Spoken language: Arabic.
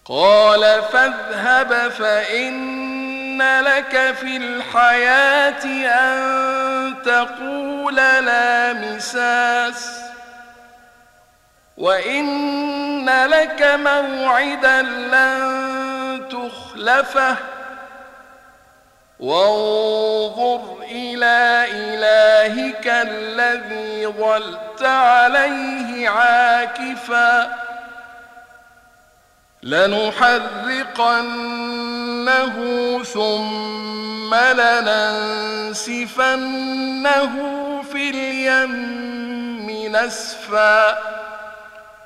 قال فاذهب فإن لك في الحياة أن تقول لا مساس وإن لك موعدا لن تخلفه وانظر إلى إلهك الذي ظلت عليه عاكفا لنحرقنه ثم لننسفنه في اليم نسفا